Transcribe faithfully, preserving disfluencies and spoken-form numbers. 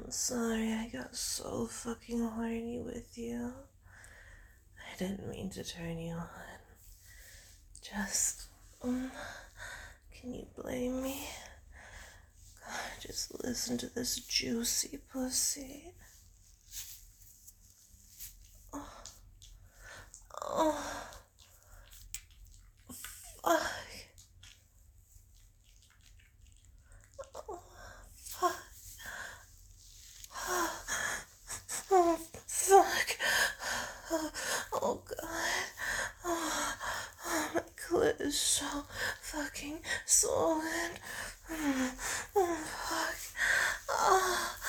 Sorry, I got so fucking horny with you. I didn't mean to turn you on. Just, um, can you blame me? God, just listen to this juicy pussy. Oh, oh, fuck. Oh, fuck. Oh, fuck. Oh, God. Oh, oh, my clit is so fucking swollen. Oh, fuck. Oh.